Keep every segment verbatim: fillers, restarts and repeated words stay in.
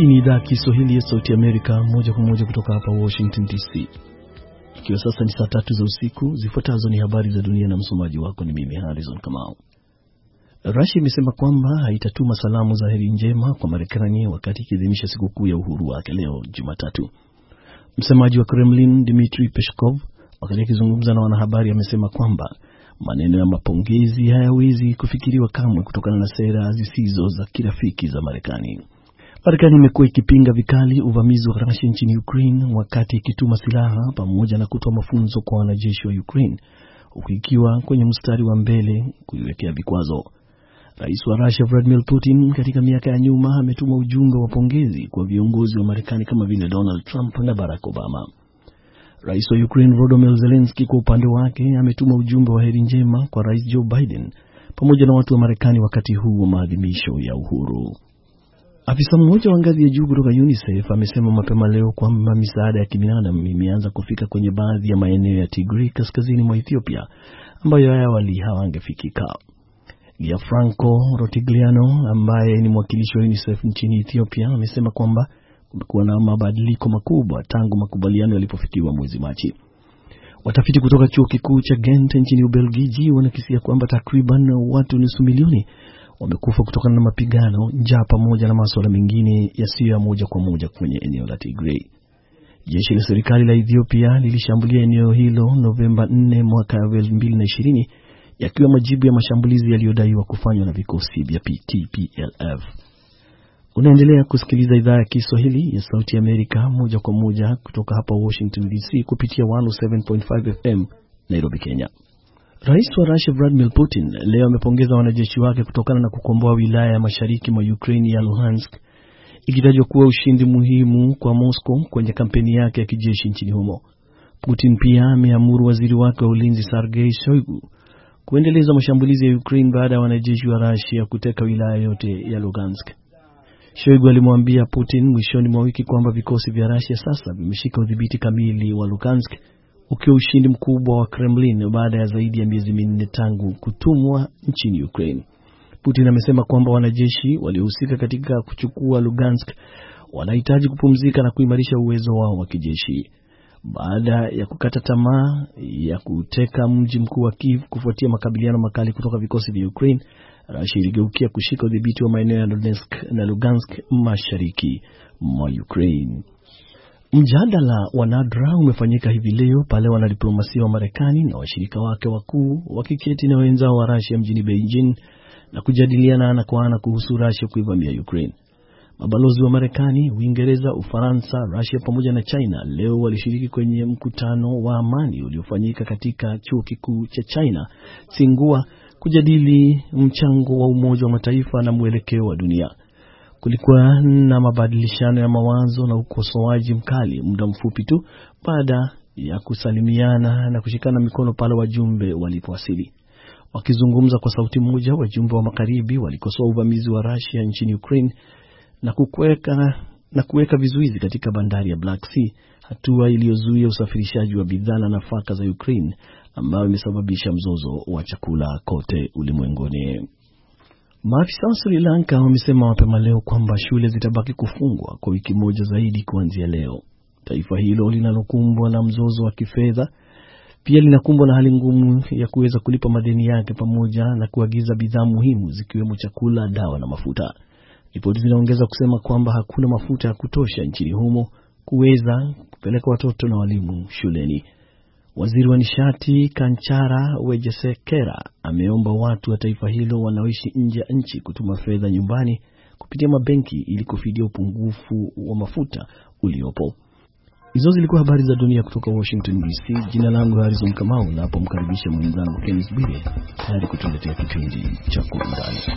Hii ni idhaa Kiswahili ya Sauti Amerika, moja kwa moja kutoka hapa Washington D C. Ikiwa sasa ni saa tatu za usiku, zifuatazo ni habari za dunia na msomaji wako ni mimi Harrison Kamau. Russia imesema kwamba haitatuma salamu za heri njema kwa Marekani wakati ikiadhimisha sikukuu ya uhuru wake leo Jumatatu. Msemaji wa Kremlin Dmitry Peskov wakati akizungumza na wanahabari amesema kwamba maneno ya mapongezi hayawezi kufikiriwa kamwe kutokana na sera zisizo za kirafiki za Marekani. Marekani imekuwa ikipinga vikali uvamizi wa Russia nchini Ukraine wakati ikituma silaha pamoja na kutoa mafunzo kwa wanajeshi wa Ukraine, huku ikiwa kwenye mstari wa mbele kuiwekea vikwazo. Rais wa Russia Vladimir Putin katika miaka ya nyuma ametuma ujumbe wa pongezi kwa viongozi wa Marekani kama vile Donald Trump na Barack Obama. Rais wa Ukraine Volodymyr Zelensky kwa upande wake ametuma ujumbe wa heri njema kwa Rais Joe Biden pamoja na watu wa Marekani wakati huu wa maadhimisho ya uhuru. Afisa mmoja wa ngazi ya juu kutoka UNICEF amesema mapema leo kwamba misaada ya kibinadamu imeanza kufika kwenye baadhi ya maeneo ya Tigray kaskazini mwa Ethiopia ambayo awali hawangefikika. Gianfranco Rotigliano ambaye ni mwakilishi wa UNICEF nchini Ethiopia amesema kwamba kumekuwa na mabadiliko makubwa tangu makubaliano yalipofikiwa mwezi Machi. Watafiti kutoka chuo kikuu cha Ghent nchini Ubelgiji wanakisia kwamba takriban watu nusu milioni wamekufa kutokana na mapigano, njaa pamoja na masuala mengine yasiyo ya moja kwa moja kwenye eneo la Tigray. Jeshi la serikali la Ethiopia lilishambulia eneo hilo Novemba nne mwaka wa elfu mbili na ishirini yakiwa majibu ya mashambulizi yaliyodaiwa kufanywa na vikosi vya T P L F. Unaendelea kusikiliza idhaa ya Kiswahili ya Sauti ya Amerika moja kwa moja kutoka hapa Washington D C kupitia one oh seven point five F M Nairobi, Kenya. Rais wa Russia Vladimir Putin leo amepongeza wanajeshi wake kutokana na kukomboa wilaya ya mashariki mwa Ukraine ya Luhansk, ikitajwa kuwa ushindi muhimu kwa Moscow kwenye kampeni yake ya kijeshi nchini humo. Putin pia ameamuru waziri wake wa ulinzi Sergei Shoigu kuendeleza mashambulizi ya Ukraine baada ya wanajeshi wa Russia kuteka wilaya yote ya Luhansk. Shoigu alimwambia Putin mwishoni mwa wiki kwamba vikosi vya Russia sasa vimeshika udhibiti kamili wa Luhansk, ukiwa ushindi mkubwa wa Kremlin baada ya zaidi ya miezi minne tangu kutumwa nchini Ukraine. Putin amesema kwamba wanajeshi waliohusika katika kuchukua Luhansk wanahitaji kupumzika na kuimarisha uwezo wao wa kijeshi. Baada ya kukata tamaa ya kuteka mji mkuu wa Kiev kufuatia makabiliano makali kutoka vikosi vya Ukraine, Russia iligeukia kushika udhibiti wa maeneo ya Donetsk na Lugansk mashariki mwa Ukraine. Mjadala wa nadra umefanyika hivi leo pale wanadiplomasia wa Marekani na washirika wake wakuu wakiketi na wenzao wa Russia mjini Beijing na kujadiliana ana kwa ana kuhusu Russia kuivamia Ukraine. Mabalozi wa Marekani, Uingereza, Ufaransa, Russia pamoja na China leo walishiriki kwenye mkutano wa amani uliofanyika katika chuo kikuu cha China Tsinghua kujadili mchango wa Umoja wa Mataifa na mwelekeo wa dunia. Kulikuwa na mabadilishano ya mawazo na ukosoaji mkali muda mfupi tu baada ya kusalimiana na kushikana mikono pale wajumbe walipowasili. Wakizungumza kwa sauti moja, wajumbe wa magharibi walikosoa uvamizi wa Russia nchini Ukraine na kuweka na kuweka vizuizi katika bandari ya Black Sea, hatua iliyozuia usafirishaji wa bidhaa na nafaka za Ukraine ambayo imesababisha mzozo wa chakula kote ulimwenguni. Maafisa wa Sri Lanka wamesema mapema leo kwamba shule zitabaki kufungwa kwa wiki moja zaidi kuanzia leo. Taifa hilo linalokumbwa na mzozo wa kifedha pia linakumbwa na hali ngumu ya kuweza kulipa madeni yake pamoja na kuagiza bidhaa muhimu zikiwemo chakula, dawa na mafuta. Ripoti zinaongeza kusema kwamba hakuna mafuta ya kutosha nchini humo kuweza kupeleka watoto na walimu shuleni. Waziri wa nishati Kanchara Wejesekera ameomba watu wa taifa hilo wanaoishi nje ya nchi kutuma fedha nyumbani kupitia mabenki ili kufidia upungufu wa mafuta uliopo. Hizo zilikuwa habari za dunia kutoka Washington D C. Jina langu Harrison Kamau, na hapo mkaribisha mwenzangu Kenneth Bwire tayari kutuletea kipindi cha Kwa Undani.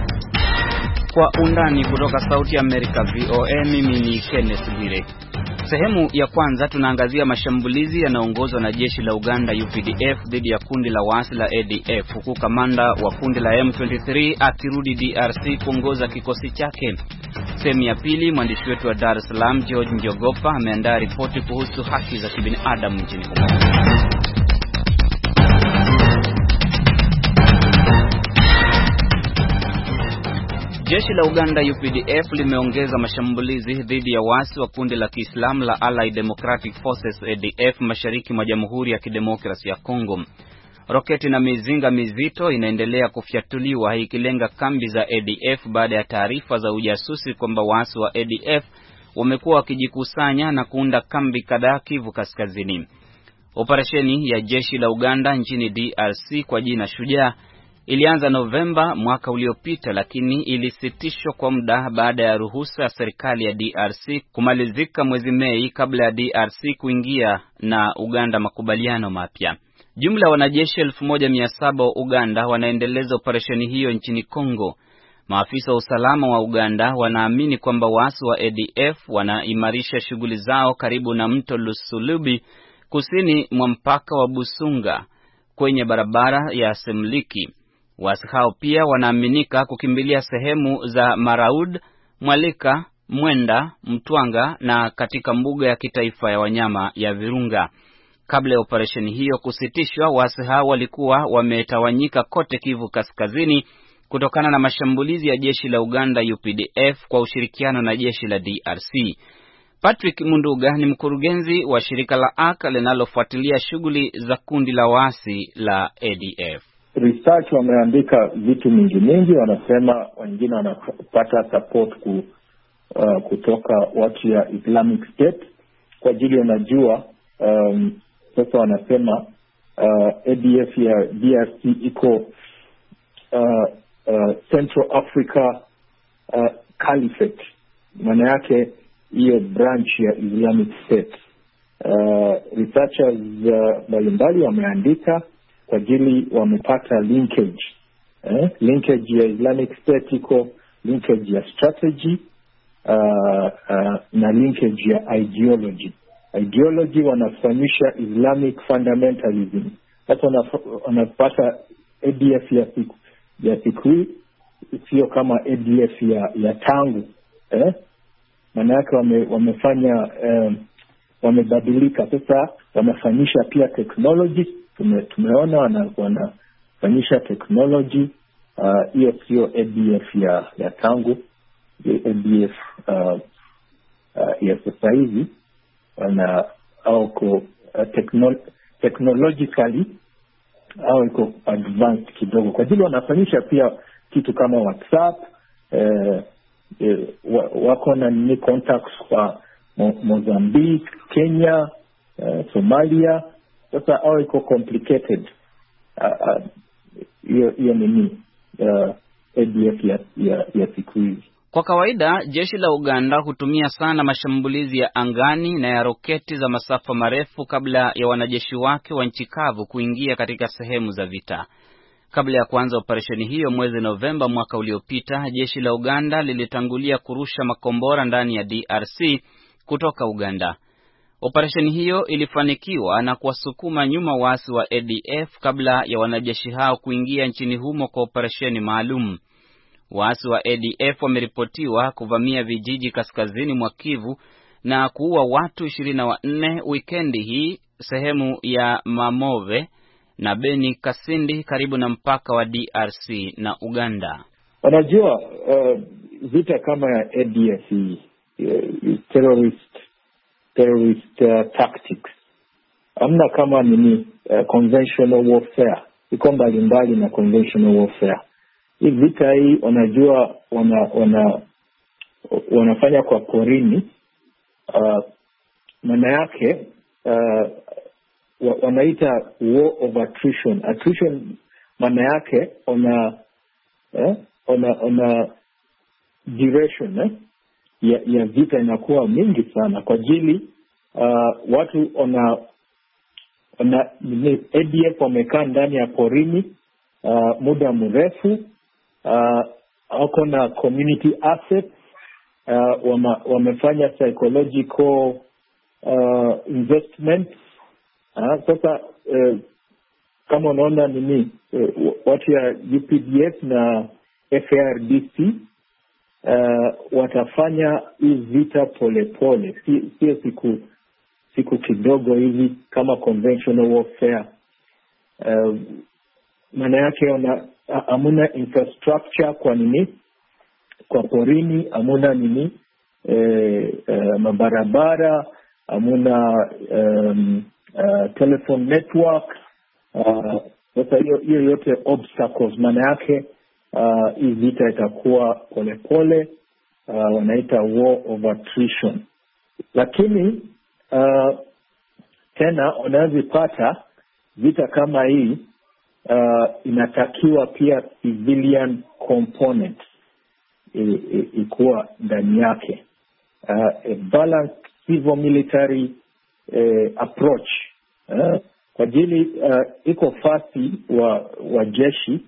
Kwa undani kutoka Sauti ya Amerika V O A, mimi ni Kenneth Bwire. sehemu ya kwanza tunaangazia mashambulizi yanayoongozwa na jeshi la Uganda U P D F dhidi ya kundi la waasi la A D F, huku kamanda wa kundi la M ishirini na tatu akirudi D R C kuongoza kikosi chake. Sehemu ya pili, mwandishi wetu wa Dar es Salaam George Njogopa ameandaa ripoti kuhusu haki za kibinadamu nchini humo. Jeshi la Uganda U P D F limeongeza mashambulizi dhidi ya waasi wa kundi la Kiislamu la Allied Democratic Forces A D F mashariki mwa Jamhuri ya Kidemokrasia ya Kongo. Roketi na mizinga mizito inaendelea kufyatuliwa ikilenga kambi za A D F baada ya taarifa za ujasusi kwamba waasi wa A D F wamekuwa wakijikusanya na kuunda kambi kadhaa Kivu Kaskazini. Operesheni ya jeshi la Uganda nchini D R C kwa jina Shujaa ilianza Novemba mwaka uliopita, lakini ilisitishwa kwa muda baada ya ruhusa ya serikali ya D R C kumalizika mwezi Mei kabla ya D R C kuingia na Uganda makubaliano mapya. Jumla ya wanajeshi elfu moja mia saba wa Uganda wanaendeleza operesheni hiyo nchini Kongo. Maafisa wa usalama wa Uganda wanaamini kwamba waasi wa A D F wanaimarisha shughuli zao karibu na mto Lusulubi kusini mwa mpaka wa Busunga kwenye barabara ya Semliki. Waasi hao pia wanaaminika kukimbilia sehemu za Maraud, Mwalika, Mwenda, Mtwanga na katika mbuga ya kitaifa ya wanyama ya Virunga. Kabla ya operesheni hiyo kusitishwa, waasi hao walikuwa wametawanyika kote Kivu Kaskazini kutokana na mashambulizi ya jeshi la Uganda U P D F kwa ushirikiano na jeshi la D R C. Patrick Munduga ni mkurugenzi wa shirika la A C A linalofuatilia shughuli za kundi la waasi la A D F. Research wameandika vitu mingi mingi, wanasema wengine wanapata support ku, uh, kutoka watu ya Islamic State kwa ajili wanajua um, sasa wanasema uh, A D F ya D R C iko uh, uh, Central Africa uh, Caliphate, maana yake hiyo branch ya Islamic State. Uh, researchers mbalimbali uh, wameandika kwa ajili wamepata linkage eh? linkage ya Islamic State iko linkage ya strategy uh, uh, na linkage ya ideology. Ideology wanafanyisha Islamic fundamentalism. Sasa wanapata A D F ya siku ya siku sio kama A D F ya, ya tangu eh? Maana yake wame, wamefanya um, wamebadilika. Sasa wanafanyisha pia technology. Tume, tumeona wana, wanafanyisha technology hiyo uh, sio A D F ya, ya tangu A D F uh, uh, ya sasa hivi wana au ko uh, techno, technologically au iko advanced kidogo kwa ajili wanafanyisha pia kitu kama WhatsApp eh, eh, wako na ni contacts kwa Mo, Mozambique, Kenya, uh, Somalia. Sasa au iko complicated hiyo uh, hiyo uh, nini uh, A D F ya ya, ya siku hizi. Kwa kawaida jeshi la Uganda hutumia sana mashambulizi ya angani na ya roketi za masafa marefu kabla ya wanajeshi wake wa nchi kavu kuingia katika sehemu za vita. Kabla ya kuanza operesheni hiyo mwezi Novemba mwaka uliopita, jeshi la Uganda lilitangulia kurusha makombora ndani ya D R C kutoka Uganda. Operesheni hiyo ilifanikiwa na kuwasukuma nyuma waasi wa A D F kabla ya wanajeshi hao kuingia nchini humo kwa operesheni maalum. Waasi wa A D F wameripotiwa kuvamia vijiji kaskazini mwa Kivu na kuua watu ishirini na nne wikendi hii sehemu ya Mamove na Beni Kasindi karibu na mpaka wa D R C na Uganda. Wanajua uh, vita kama ya A D F uh, terrorist terrorist uh, tactics. Amna kama nini uh, conventional warfare. Iko mbalimbali na conventional warfare. Hii vita hii wanajua wana, wana wanafanya kwa porini. Uh, maana yake uh, wanaita war of attrition. Attrition maana yake ona eh, ona ona duration eh, ya, ya vita inakuwa mingi sana kwa ajili uh, watu ona ona A D F wamekaa ndani ya porini uh, muda mrefu uh, wako na community assets uh, wama, wamefanya psychological uh, investment. Uh, sasa uh, kama unaona nini uh, watu ya U P D F na F A R D C uh, watafanya hii vita polepole, si, sio siku siku kidogo hivi kama conventional warfare. Uh, maana yake wana hamuna infrastructure kwa nini kwa porini, hamuna nini eh, eh, mabarabara, hamuna um, uh, telephone network. Sasa uh, hiyo hiyo yote obstacles, maana yake uh, hii vita itakuwa polepole, uh, wanaita war of attrition. Lakini uh, tena unazipata vita kama hii uh, inatakiwa pia civilian component ikuwa ndani yake, uh, a balanced civil military uh, approach uh, kwa ajili uh, iko fasi wa wa jeshi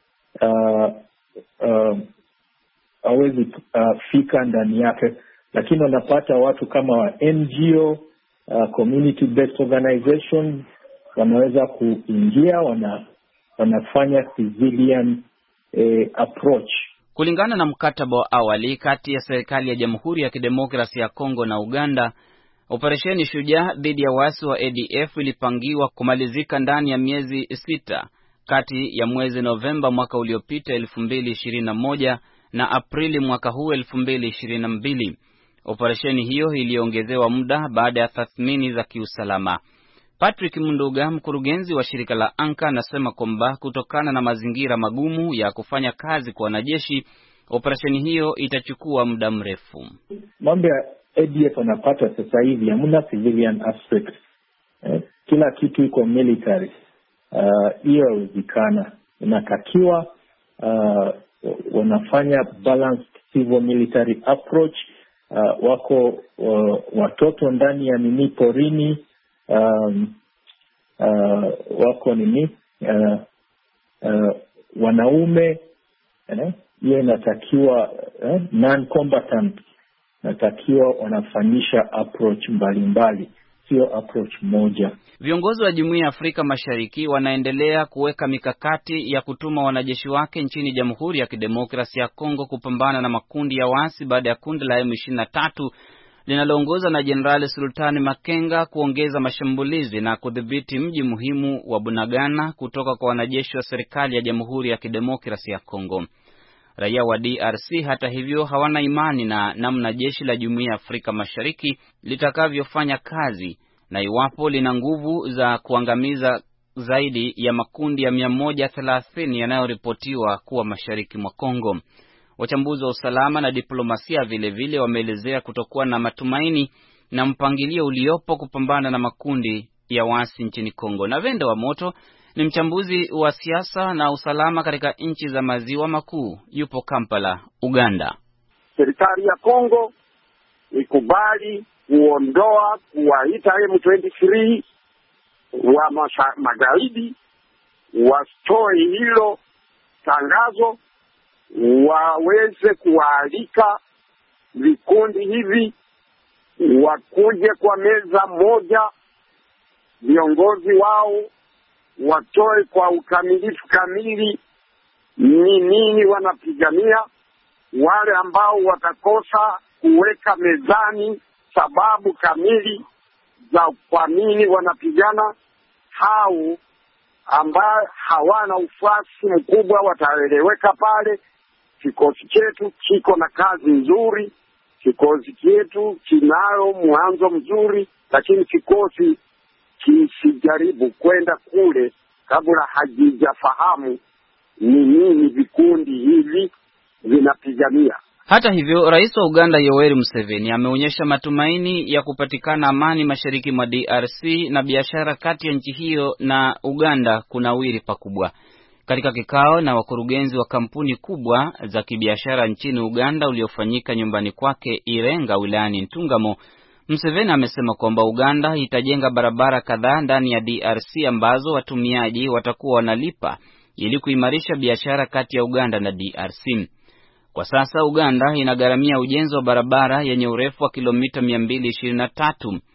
uh, uh, hawezi uh, fika ndani yake, lakini wanapata watu kama wa N G O, uh, community based organization, wanaweza kuingia, wana wanafanya civilian uh, approach. Kulingana na mkataba wa awali kati ya serikali ya Jamhuri ya Kidemokrasia ya Kongo na Uganda, operesheni Shujaa dhidi ya waasi wa A D F ilipangiwa kumalizika ndani ya miezi sita kati ya mwezi Novemba mwaka uliopita elfu mbili ishirini na moja na Aprili mwaka huu elfu mbili ishirini na mbili. Operesheni hiyo iliongezewa muda baada ya tathmini za kiusalama. Patrick Munduga, mkurugenzi wa shirika la Anka, anasema kwamba kutokana na mazingira magumu ya kufanya kazi kwa wanajeshi, operesheni hiyo itachukua muda mrefu. Mambo ya A D F wanapata sasa hivi hamna civilian aspect. Eh, kila kitu iko military. Hiyo uh, haiwezekana. Inatakiwa uh, wanafanya balanced civil military approach. Uh, wako uh, watoto ndani ya nini porini, um, uh, wako nini uh, uh, wanaume, hiyo eh, inatakiwa eh, non-combatant, natakiwa wanafanyisha approach mbalimbali, sio approach moja. Viongozi wa Jumuiya ya Afrika Mashariki wanaendelea kuweka mikakati ya kutuma wanajeshi wake nchini Jamhuri ya Kidemokrasia ya Kongo kupambana na makundi ya waasi baada ya kundi la M ishirini na tatu linaloongozwa na Jenerali Sultani Makenga kuongeza mashambulizi na kudhibiti mji muhimu wa Bunagana kutoka kwa wanajeshi wa serikali ya Jamhuri ya Kidemokrasia ya Kongo. Raia wa D R C hata hivyo hawana imani na namna jeshi la Jumuiya ya Afrika Mashariki litakavyofanya kazi na iwapo lina nguvu za kuangamiza zaidi ya makundi ya mia moja thelathini yanayoripotiwa kuwa mashariki mwa Kongo. Wachambuzi wa usalama na diplomasia vile vile wameelezea kutokuwa na matumaini na mpangilio uliopo kupambana na makundi ya waasi nchini Kongo. Na Venda wa Moto ni mchambuzi wa siasa na usalama katika nchi za maziwa makuu, yupo Kampala, Uganda. Serikali ya Kongo ikubali kuondoa kuwaita M ishirini na tatu wa magaidi, watoe hilo tangazo, waweze kualika vikundi hivi wakuje kwa meza moja, viongozi wao watoe kwa ukamilifu kamili ni nini wanapigania. Wale ambao watakosa kuweka mezani sababu kamili za kwa nini wanapigana, hao ambao hawana ufuasi mkubwa wataeleweka pale. Kikosi chetu kiko na kazi nzuri, kikosi chetu kinayo mwanzo mzuri, lakini kikosi kisijaribu kwenda kule kabla hajijafahamu ni nini vikundi hivi vinapigania. Hata hivyo, Rais wa Uganda Yoweri Museveni ameonyesha matumaini ya kupatikana amani mashariki mwa D R C na biashara kati ya nchi hiyo na Uganda kunawiri pakubwa. Katika kikao na wakurugenzi wa kampuni kubwa za kibiashara nchini Uganda uliofanyika nyumbani kwake Irenga wilayani Ntungamo, Museveni amesema kwamba Uganda itajenga barabara kadhaa ndani ya D R C ambazo watumiaji watakuwa wanalipa ili kuimarisha biashara kati ya Uganda na D R C. Kwa sasa Uganda inagharamia ujenzi wa barabara yenye urefu wa kilomita mia mbili ishirini na tatu.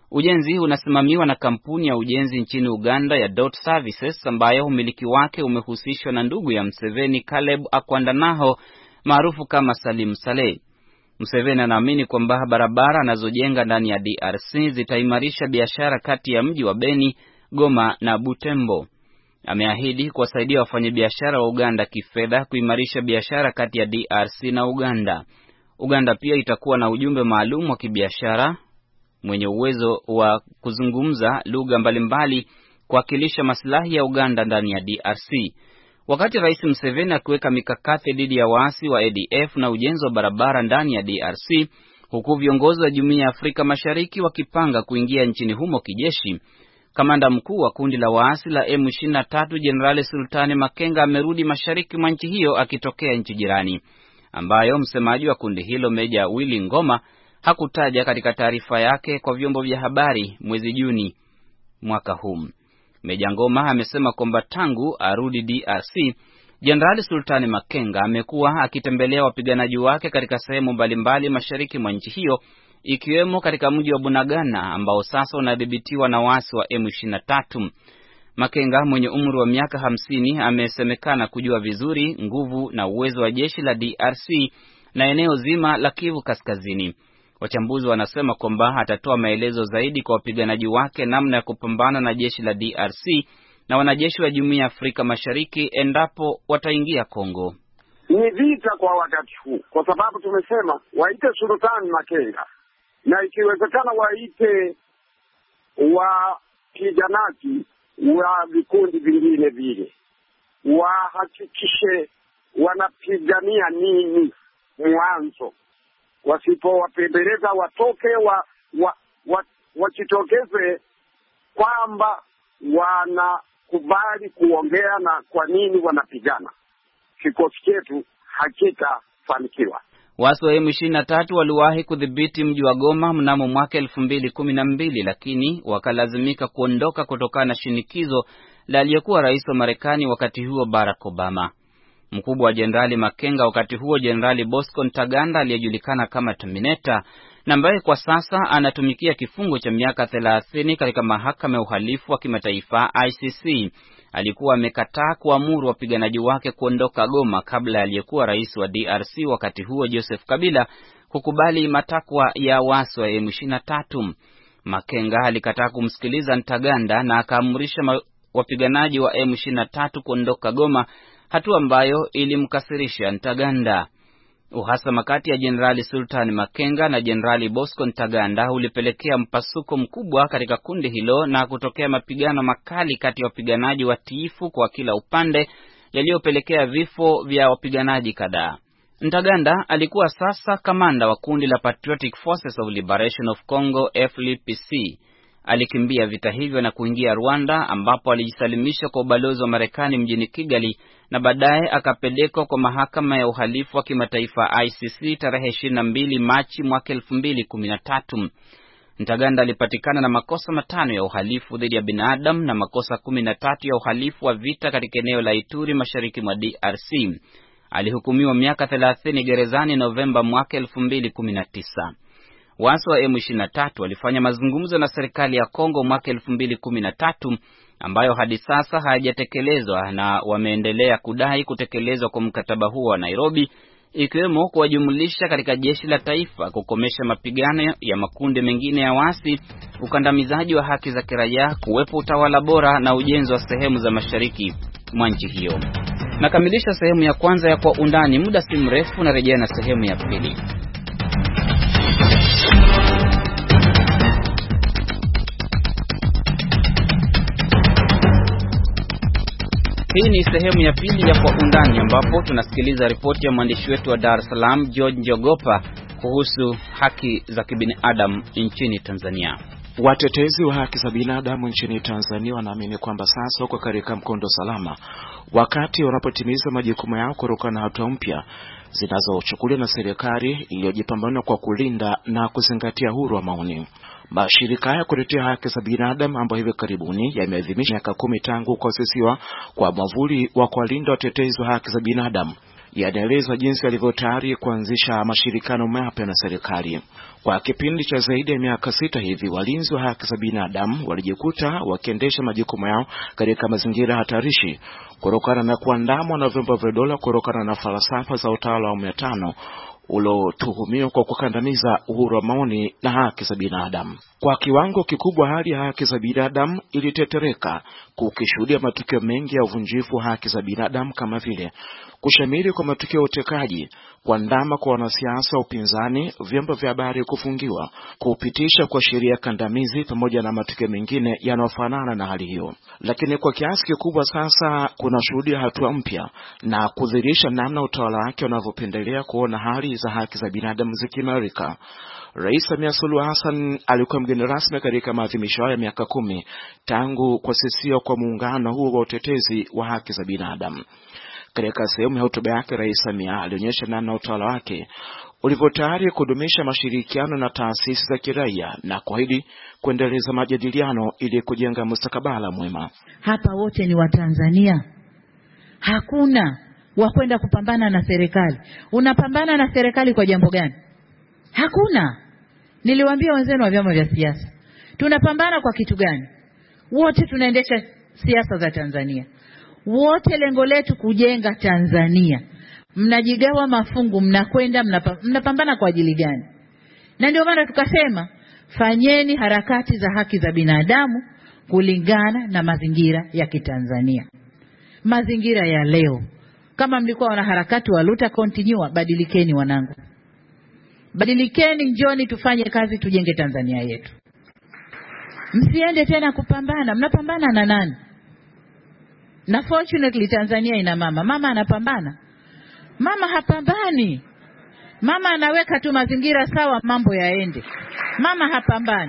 Ujenzi unasimamiwa na kampuni ya ujenzi nchini Uganda ya Dot Services ambayo umiliki wake umehusishwa na ndugu ya Museveni Caleb Akwandanaho maarufu kama Salim Saleh. Museveni anaamini kwamba barabara anazojenga ndani ya D R C zitaimarisha biashara kati ya mji wa Beni, Goma na Butembo. Ameahidi kuwasaidia wafanyabiashara wa Uganda kifedha kuimarisha biashara kati ya D R C na Uganda. Uganda pia itakuwa na ujumbe maalum wa kibiashara mwenye uwezo wa kuzungumza lugha mbalimbali kuwakilisha maslahi ya Uganda ndani ya D R C. Wakati Rais Museveni akiweka mikakati dhidi ya waasi wa A D F na ujenzi wa barabara ndani ya D R C, huku viongozi wa Jumuiya ya Afrika Mashariki wakipanga kuingia nchini humo kijeshi, kamanda mkuu wa kundi la waasi la M ishirini na tatu Jenerali Sultani Makenga amerudi mashariki mwa nchi hiyo akitokea nchi jirani, ambayo msemaji wa kundi hilo Meja Willy Ngoma hakutaja katika taarifa yake kwa vyombo vya habari mwezi Juni mwaka huu. Meja Ngoma amesema kwamba tangu arudi D R C, Jenerali Sultani Makenga amekuwa akitembelea wapiganaji wake katika sehemu mbalimbali mashariki mwa nchi hiyo, ikiwemo katika mji wa Bunagana ambao sasa unadhibitiwa na waasi wa M ishirini na tatu. Makenga mwenye umri wa miaka hamsini amesemekana kujua vizuri nguvu na uwezo wa jeshi la D R C na eneo zima la Kivu Kaskazini. Wachambuzi wanasema kwamba atatoa maelezo zaidi kwa wapiganaji wake namna ya kupambana na jeshi la D R C na wanajeshi wa Jumuiya ya Afrika Mashariki endapo wataingia Kongo. Ni vita kwa wakati huu, kwa sababu tumesema waite Sultani Makenga na ikiwezekana waite wapiganaji wa vikundi vingine vile, wahakikishe wanapigania nini mwanzo. Wasipowapembeleza watoke wa, wa, wa, wachitokeze kwamba wanakubali kuongea na kwa nini wanapigana. Kikosi chetu hakika fanikiwa. Waasi wa M ishirini na tatu waliwahi kudhibiti mji wa Goma mnamo mwaka elfu mbili kumi na mbili, lakini wakalazimika kuondoka kutokana na shinikizo la aliyekuwa rais wa Marekani wakati huo Barack Obama. Mkubwa wa Jenerali Makenga wakati huo Jenerali Bosco Ntaganda aliyejulikana kama Terminator, na ambaye kwa sasa anatumikia kifungo cha miaka thelathini katika mahakama ya uhalifu wa kimataifa I C C, alikuwa amekataa kuamuru wapiganaji wake kuondoka Goma kabla aliyekuwa rais wa D R C wakati huo Joseph Kabila kukubali matakwa ya waasi wa M ishirini na tatu. Makenga alikataa kumsikiliza Ntaganda na akaamrisha wapiganaji wa M ishirini na tatu kuondoka Goma, hatua ambayo ilimkasirisha Ntaganda. Uhasama kati ya Jenerali Sultani Makenga na Jenerali Bosco Ntaganda ulipelekea mpasuko mkubwa katika kundi hilo na kutokea mapigano makali kati ya wapiganaji watiifu kwa kila upande yaliyopelekea vifo vya wapiganaji kadhaa. Ntaganda alikuwa sasa kamanda wa kundi la Patriotic Forces of Liberation of Congo F L P C. Alikimbia vita hivyo na kuingia Rwanda ambapo alijisalimisha kwa ubalozi wa Marekani mjini Kigali na baadaye akapelekwa kwa mahakama ya uhalifu wa kimataifa I C C tarehe ishirini na mbili Machi mwaka elfu mbili kumi na tatu. Ntaganda alipatikana na makosa matano ya uhalifu dhidi ya binadamu na makosa kumi na tatu ya uhalifu wa vita katika eneo la Ituri mashariki mwa D R C. Alihukumiwa miaka thelathini gerezani Novemba mwaka elfu mbili kumi na tisa. Waasi wa M ishirini na tatu walifanya mazungumzo na serikali ya Kongo mwaka elfu mbili kumi na tatu ambayo hadi sasa hayajatekelezwa, na wameendelea kudai kutekelezwa kwa mkataba huo wa Nairobi, ikiwemo kuwajumulisha katika jeshi la taifa, kukomesha mapigano ya makundi mengine ya waasi, ukandamizaji wa haki za kiraia, kuwepo utawala bora na ujenzi wa sehemu za mashariki mwa nchi hiyo. Nakamilisha sehemu ya kwanza ya Kwa Undani. Muda si mrefu na rejea na sehemu ya pili. Hii ni sehemu ya pili ya Kwa Undani ambapo tunasikiliza ripoti ya mwandishi wetu wa Dar es Salaam George Njogopa kuhusu haki za kibinadamu nchini Tanzania. Watetezi wa haki za binadamu nchini Tanzania wanaamini kwamba sasa wako katika mkondo salama wakati wanapotimiza majukumu yao kutokana na hatua mpya zinazochukuliwa na serikali iliyojipambanua kwa kulinda na kuzingatia uhuru wa maoni. Mashirika ya kutetea haki za binadamu ambayo hivi karibuni yameadhimisha miaka kumi tangu kuasisiwa kwa mwavuli wa kuwalinda watetezi wa haki za binadamu yanaeleza jinsi alivyo tayari kuanzisha mashirikiano mapya na serikali. Kwa kipindi cha zaidi ya miaka sita hivi, walinzi wa haki za binadamu walijikuta wakiendesha majukumu yao katika mazingira hatarishi kutokana na kuandamwa na vyombo vya dola kutokana na falsafa za utawala wa awamu ya tano ulotuhumiwa kwa kukandamiza uhuru wa maoni na haki za binadamu. Kwa kiwango kikubwa hali ya haki za binadamu ilitetereka, kukishuhudia matukio mengi ya uvunjifu wa haki za binadamu kama vile kushamiri kwa matukio ya utekaji, kuandama kwa wanasiasa wa upinzani, vyombo vya habari kufungiwa, kupitisha kwa sheria kandamizi pamoja na matukio mengine yanayofanana na hali hiyo. Lakini kwa kiasi kikubwa sasa kuna shuhudia hatua mpya na kudhihirisha namna utawala wake unavyopendelea kuona hali za haki za binadamu zikiimarika. Rais Samia Suluhu Hassan alikuwa mgeni rasmi katika maadhimisho ya miaka kumi tangu kuasisiwa kwa muungano huo wa utetezi wa haki za binadamu. Katika sehemu ya hotuba yake, Rais Samia alionyesha namna utawala wake ulivyo tayari kudumisha mashirikiano na taasisi za kiraia na kuahidi kuendeleza majadiliano ili kujenga mustakabala mwema. Hapa wote ni Watanzania. Hakuna wa kwenda kupambana na serikali. Unapambana na serikali kwa jambo gani? Hakuna. Niliwaambia wenzenu wa vyama vya siasa, tunapambana kwa kitu gani? Wote tunaendesha siasa za Tanzania. Wote lengo letu kujenga Tanzania. Mnajigawa mafungu, mnakwenda mnapambana kwa ajili gani? Na ndio maana tukasema fanyeni harakati za haki za binadamu kulingana na mazingira ya Kitanzania. Mazingira ya leo. Kama mlikuwa wana harakati wa luta continue, badilikeni wanangu. Badilikeni, njoni tufanye kazi, tujenge Tanzania yetu. Msiende tena kupambana. Mnapambana na nani? Na fortunately Tanzania ina mama. Mama anapambana. Mama hapambani. Mama anaweka tu mazingira sawa, mambo yaende. Mama hapambani.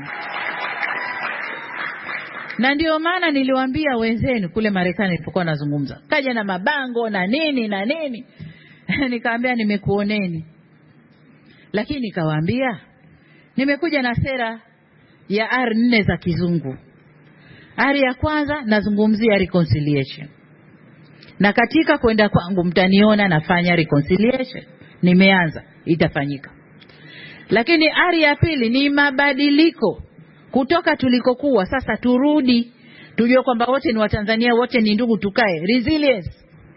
Na ndio maana niliwaambia wenzenu kule Marekani nilipokuwa nazungumza, kaja na mabango na nini na nini. Nikaambia nimekuoneni. Lakini nikawaambia nimekuja na sera ya R nne za kizungu. Ari ya kwanza nazungumzia reconciliation. Na katika kwenda kwangu mtaniona nafanya reconciliation. Nimeanza, itafanyika. Lakini ari ya pili ni mabadiliko. Kutoka tulikokuwa sasa turudi. Tujue kwamba wote ni Watanzania, wote ni ndugu, tukae. Resilience.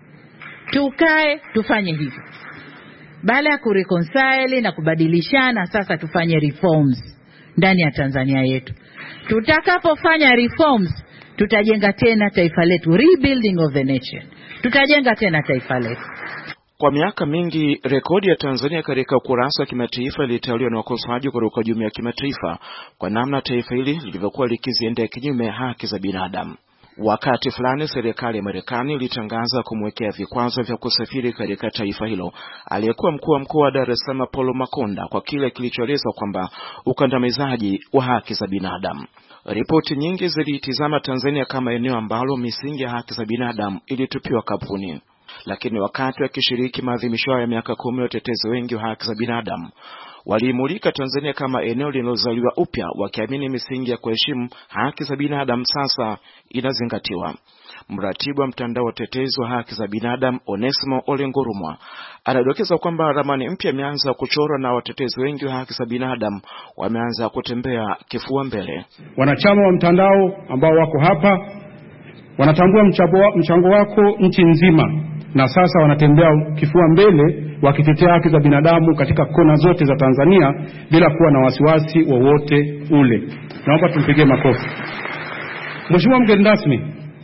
Tukae, tufanye hivyo. Baada ya kureconcile na kubadilishana, sasa tufanye reforms ndani ya Tanzania yetu. Tutakapofanya reforms, tutajenga tena taifa letu. Rebuilding of the nation. Tutajenga tena taifa letu. Kwa miaka mingi, rekodi ya Tanzania katika ukurasa wa kimataifa ilitawaliwa na wakosoaji kutoka jumuiya ya kimataifa kwa namna taifa hili lilivyokuwa likiziendea kinyume haki za binadamu. Wakati fulani serikali ya Marekani ilitangaza kumwekea vikwazo vya kusafiri katika taifa hilo aliyekuwa mkuu wa mkoa wa Dar es Salaam Paul Makonda kwa kile kilichoelezwa kwamba ukandamizaji wa haki za binadamu. Ripoti nyingi zilitizama Tanzania kama eneo ambalo misingi ya haki za binadamu ilitupiwa kapuni. Lakini wakati wakishiriki maadhimisho ya miaka kumi ya watetezi wengi wa haki za binadamu, waliimulika Tanzania kama eneo linalozaliwa upya, wakiamini misingi ya kuheshimu haki za binadamu sasa inazingatiwa. Mratibu wa mtandao wa tetezi wa haki za binadamu Onesmo Ole Ngurumwa anadokeza kwamba ramani mpya imeanza kuchorwa na watetezi wengi wa haki za binadamu wameanza kutembea kifua mbele. Wanachama wa mtandao ambao wako hapa wanatambua mchango wako nchi nzima, na sasa wanatembea kifua mbele wakitetea haki za binadamu katika kona zote za Tanzania bila kuwa na wasiwasi wowote ule. Naomba tumpigie makofi. Mheshimiwa mgeni rasmi,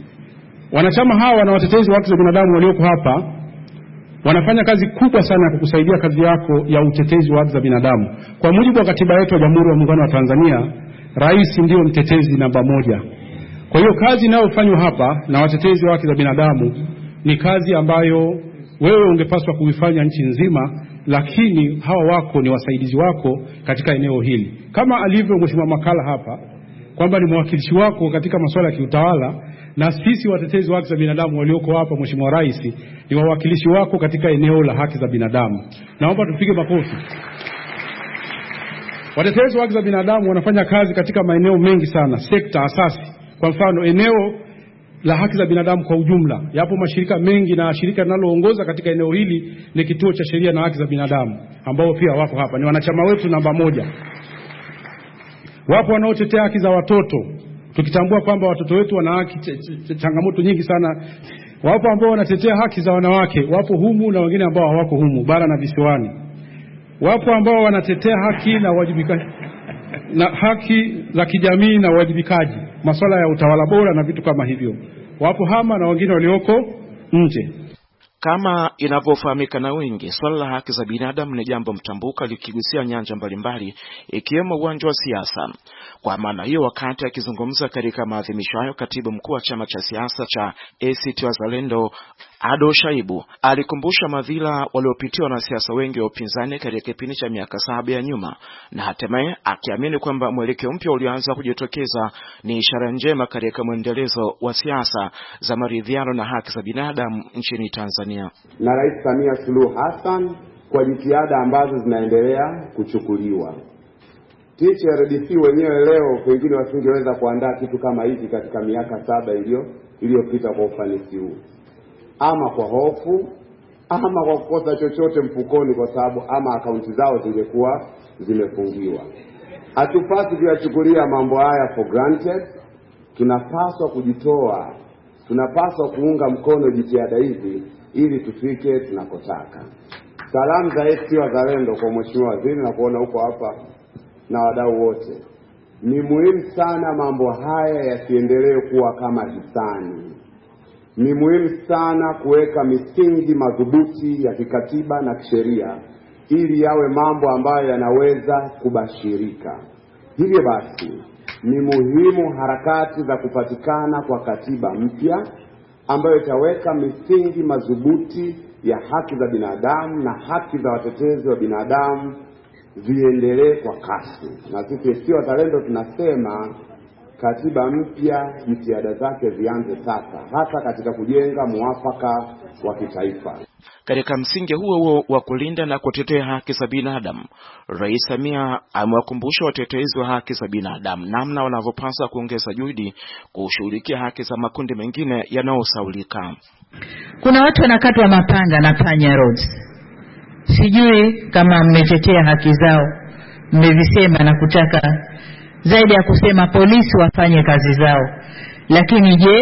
wanachama hawa na watetezi wa haki za binadamu walioko hapa wanafanya kazi kubwa sana ya kukusaidia kazi yako ya utetezi wa haki za binadamu. Kwa mujibu wa katiba yetu ya Jamhuri ya Muungano wa Tanzania, rais ndio mtetezi namba moja. Kwa hiyo kazi inayofanywa hapa na watetezi wa haki za binadamu ni kazi ambayo wewe ungepaswa kuifanya nchi nzima, lakini hawa wako ni wasaidizi wako katika eneo hili. Kama alivyo Mheshimiwa Makala hapa kwamba ni mwakilishi wako katika masuala ya kiutawala, na sisi watetezi wa haki za binadamu walioko hapa, Mheshimiwa Rais, ni wawakilishi wako katika eneo la haki za binadamu. Naomba tupige makofi. Watetezi wa haki za binadamu wanafanya kazi katika maeneo mengi sana, sekta asasi. Kwa mfano, eneo la haki za binadamu kwa ujumla. Yapo mashirika mengi, na shirika linaloongoza katika eneo hili ni Kituo cha Sheria na Haki za Binadamu, ambao pia wako hapa, ni wanachama wetu namba moja. Wapo wanaotetea haki za watoto, tukitambua kwamba watoto wetu wana haki ch ch changamoto nyingi sana. Wapo ambao wanatetea haki za wanawake, wapo humu, na wengine ambao hawako humu, bara na visiwani. Wapo ambao wanatetea haki na wajibikaji na haki za kijamii na wajibikaji, masuala ya utawala bora na vitu kama hivyo. Wapo hama na wengine walioko nje. Kama inavyofahamika na wengi, swala la haki za binadamu ni jambo mtambuka likigusia nyanja mbalimbali ikiwemo uwanja wa siasa. Kwa maana hiyo, wakati akizungumza katika maadhimisho hayo, katibu mkuu wa chama cha siasa cha A C T Wazalendo Ado Shaibu alikumbusha madhila waliopitiwa na siasa wengi wa upinzani katika kipindi cha miaka saba ya nyuma, na hatimaye akiamini kwamba mwelekeo mpya ulioanza kujitokeza ni ishara njema katika mwendelezo wa siasa za maridhiano na haki za binadamu nchini Tanzania. Na Rais Samia Suluhu Hassan kwa jitihada ambazo zinaendelea kuchukuliwa. T C R D C wenyewe leo pengine wasingeweza kuandaa kitu kama hiki katika miaka saba iliyo iliyopita kwa ufanisi huu, ama kwa hofu, ama kwa kukosa chochote mfukoni, kwa sababu ama akaunti zao zingekuwa zimefungiwa. Hatupaswi kuyachukulia mambo haya for granted. Tunapaswa kujitoa, tunapaswa kuunga mkono jitihada hizi ili tufike tunakotaka. Salamu za A C T Wazalendo kwa Mheshimiwa Waziri na kuona huko hapa na wadau wote. Ni muhimu sana mambo haya yasiendelee kuwa kama hisani. Ni muhimu sana kuweka misingi madhubuti ya kikatiba na kisheria ili yawe mambo ambayo yanaweza kubashirika. Hivyo basi, ni muhimu harakati za kupatikana kwa katiba mpya ambayo itaweka misingi madhubuti ya haki za binadamu na haki za watetezi wa binadamu ziendelee kwa kasi. Na sisi A C T Wazalendo tunasema katiba mpya jitihada zake zianze sasa, hasa katika kujenga muafaka wa kitaifa. Katika msingi huo huo wa kulinda na kutetea haki za binadamu, Rais Samia amewakumbusha watetezi wa haki za binadamu namna wanavyopaswa kuongeza juhudi kushughulikia haki za makundi mengine yanayosaulika. Kuna watu wanakatwa mapanga na panya roads. Sijui kama mmetetea haki zao, mmevisema na kutaka zaidi ya kusema polisi wafanye kazi zao. Lakini je,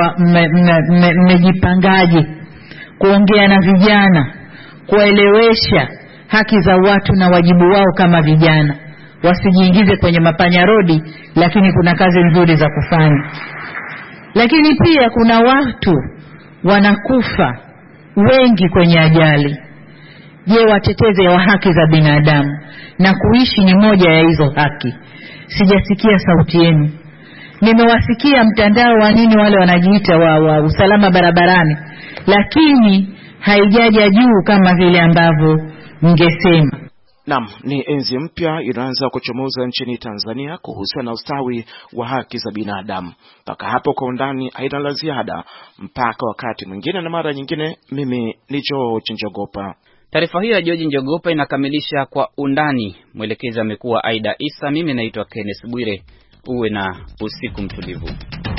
mmejipangaje kuongea na vijana, kuelewesha haki za watu na wajibu wao kama vijana, wasijiingize kwenye mapanya rodi, lakini kuna kazi nzuri za kufanya. Lakini pia kuna watu wanakufa wengi kwenye ajali. Je, wateteze wa haki za binadamu na kuishi ni moja ya hizo haki. Sijasikia sauti yenu. Nimewasikia mtandao wa nini wale wanajiita wa, wa usalama barabarani, lakini haijaja juu kama vile ambavyo mngesema. Naam, ni enzi mpya inaanza kuchomoza nchini Tanzania kuhusiana na ustawi wa haki za binadamu. Mpaka hapo kwa undani haina la ziada, mpaka wakati mwingine na mara nyingine. Mimi ni George Njogopa. Taarifa hiyo ya George Njogopa inakamilisha kwa undani. Mwelekezi amekuwa Aida Isa, mimi naitwa Kenneth Bwire. Uwe na usiku mtulivu.